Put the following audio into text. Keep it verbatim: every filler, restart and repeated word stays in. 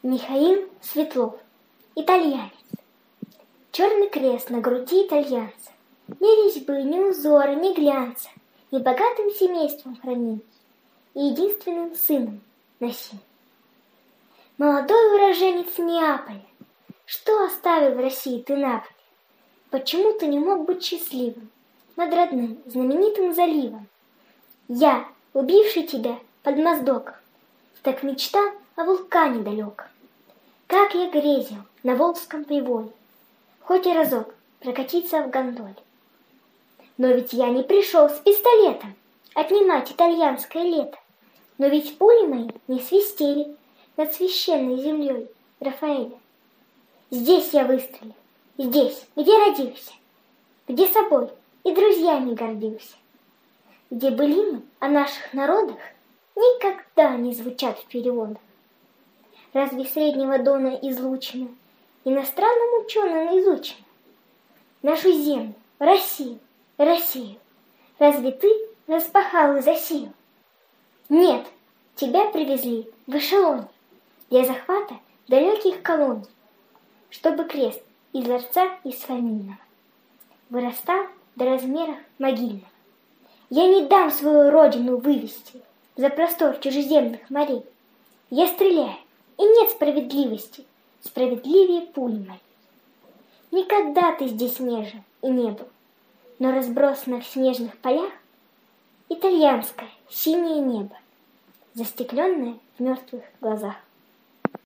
Михаил Светлов, итальянец. Черный крест на груди итальянца, ни резьбы, ни узора, ни глянца, ни богатым семейством храним и единственным сыном носим. Молодой уроженец Неаполя, что оставил в России ты на поле? Почему ты не мог быть счастливым над родным знаменитым заливом? Я, убивший тебя под Моздоком, так мечтал о вулкане далеком. Как я грезил на Волжском приволе, хоть и разок прокатиться в гондоле. Но ведь я не пришел с пистолетом отнимать итальянское лето. Но ведь пули мои не свистели над священной землей Рафаэля. Здесь я выстрелил, здесь, где родился, где собой и друзьями гордился, где были мы о наших народах никогда не звучат в переводах. Разве Среднего Дона излучено иностранным ученым изучено? Нашу землю, Россию, Россию, разве ты распахал и засеял? Нет, тебя привезли в эшелоне для захвата далеких колоний, чтобы крест из ларца из фамильного вырастал до размеров могильного. Я не дам свою родину вывести за простор чужеземных морей. Я стреляю, и нет справедливости справедливее пули моей. Никогда ты здесь не жил и не был, но разбросано в снежных полях итальянское синее небо, застекленное в мертвых глазах.